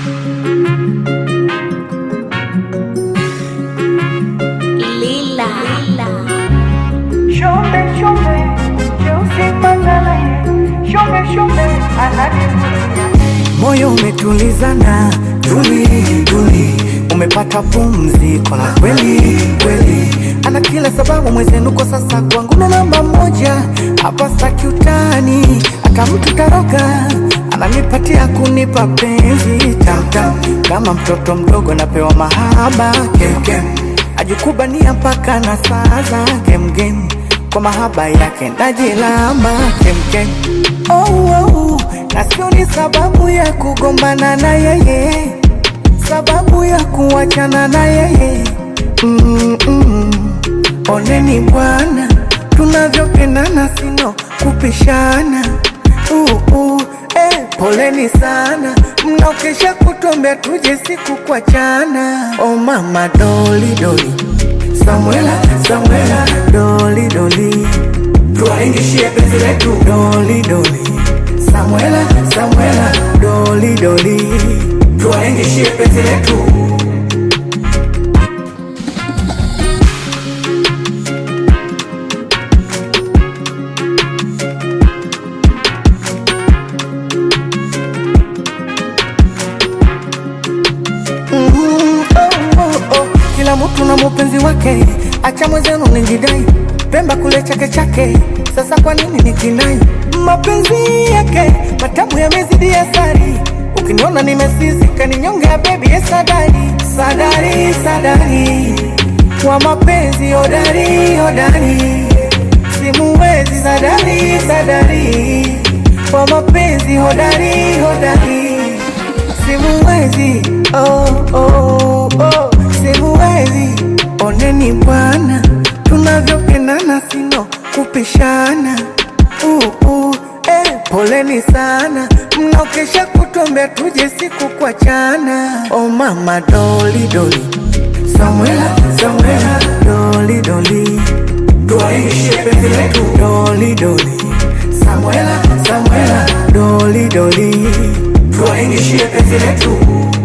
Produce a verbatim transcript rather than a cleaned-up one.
Lila. Shombe shombe, Cheusi Mangalaye. Shombe shombe, ananivutia. Moyo umetulizana, tuli tuli, umepata pumziko la kweli kweli. Ana kila sababu mwezenu kwa sasa kwangu na namba moja. Hapa staki utani, hata mtu taroka ananipatia kunipa penzi tam tam. Kama mtoto mdogo napewa mahaba kem kem, ajikubania mpaka na saza kem kem. Kwa mahaba yake najilamba kem kem. Oh, oh, na sio ni sababu ya kugombana na yeye, sababu ya kuachana na yeye. mm -mm. Oneni bwana, tunavyopendana sino kupishana. uh -uh. Eh, poleni sana, mnaokesha kutuombea tuje siku kuachana. Oh mama doli doli, Samuela Samuela doli doli, tuwaingishie penzi letu doli doli. Samuela Samuela doli doli, tuwaingishie penzi letu. Kila mtu na mupenzi wake, acha mwezenu nijidai. Pemba kule chake chake, sasa kwa nini nikinai? Mapenzi yake matamu yamezidi asari. Ukiniona nimesizika ninyongea baby ya sadari. Sadari sadari, wa mapenzi hodari hodari. Simuwezi sadari sadari, wa mapenzi hodari hodari. Simuwezi oh oh oh, simuwezi. Oneni bwana, tunavyopendana sino kupishana. uh -uh. Eh, poleni sana, mnaokesha kutuombea tuje siku kuachana. Oh mama doli doli, Samuela Samuela doli doli, tuwaingishie penzi letu doli doli. Samuela Samuela doli doli, tuwaingishie penzi letu.